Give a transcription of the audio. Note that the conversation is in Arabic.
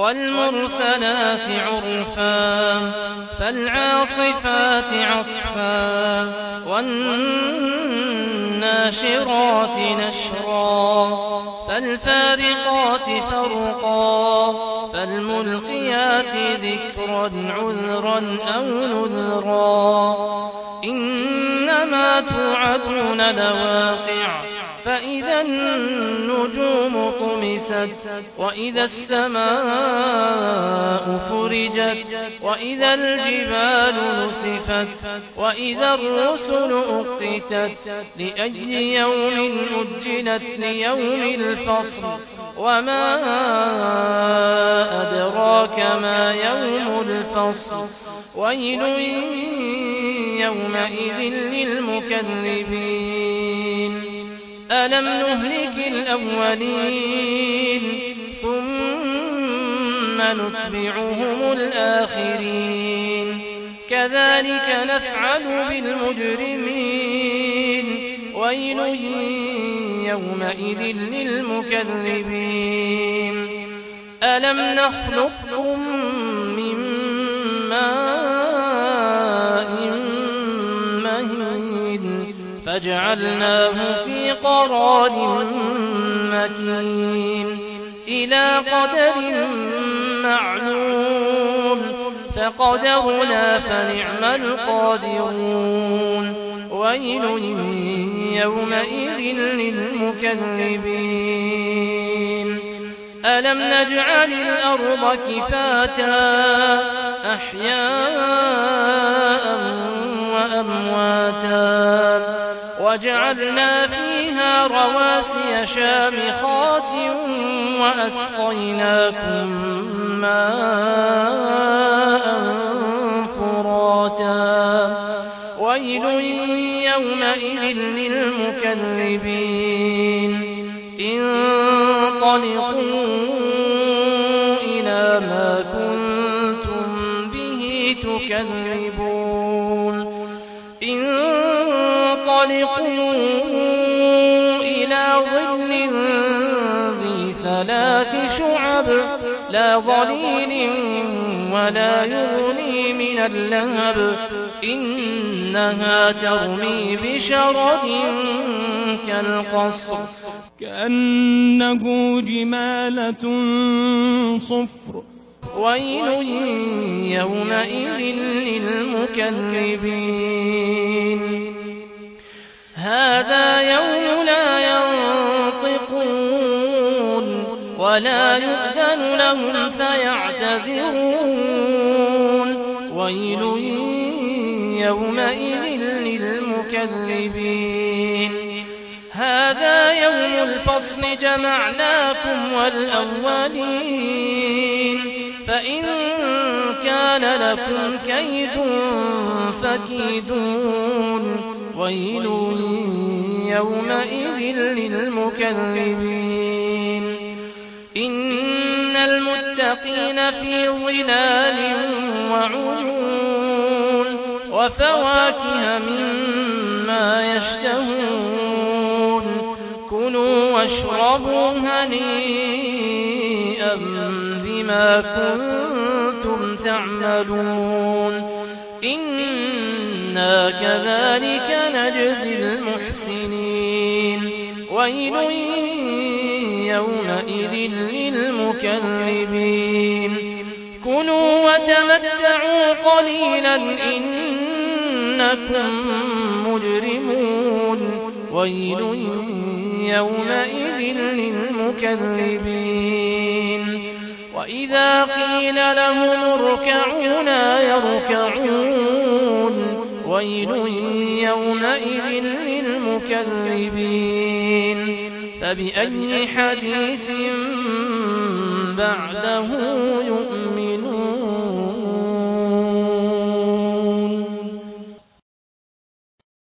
والمرسلات عرفا فالعاصفات عصفا والناشرات نشرا فالفارقات فرقا فالملقيات ذكرا عذرا أو نذرا إنما توعدون لواقع فإذا النجوم طمست وإذا السماء فرجت وإذا الجبال نسفت وإذا الرسل أقتت لأي يوم أجلت ليوم الفصل وما أدراك ما يوم الفصل ويل يومئذ للمكذبين ألم نهلك الأولين ثم نتبعهم الآخرين كذلك نفعل بالمجرمين ويل يومئذ للمكذبين ألم نخلقكم من ماء مهين فجعلناه في قرار مكين إلى قدر معلوم فقدرنا فنعم القادرون ويل يومئذ للمكذبين ألم نجعل الأرض كفاتا أحياء وأمواتا وجعلنا فيها رواسي شامخات وأسقيناكم ماء فراتا ويل يومئذ للمكذبين انطلقوا إلى ما كنتم به تكذبون انطلقوا إلى ظل ذي ثلاث شعب لا ظليل ولا يغني من اللهب إنها ترمي بشرر كالقصر كأنه جمالة صفر ويل يومئذ للمكذبين هذا يوم لا ينطقون ولا يؤذن لهم فيعتذرون ويل يومئذ للمكذبين هذا يوم الفصل جمعناكم والأولين فإن كان لكم كيد فكيدون ويل يومئذ للمكذبين إن المتقين في ظلال وعيون وفواكه مما يشتهون كلوا واشربوا هنيئا بما كنتم تعملون إنا كذلك نجزي المحسنين ويل يومئذ للمكذبين كلوا وتمتعوا قليلا إنكم مجرمون ويل يومئذ للمكذبين وإذا قيل لهم اركعوا لا يركعون ويل يومئذ للمكذبين فبأي حديث بعده يؤمنون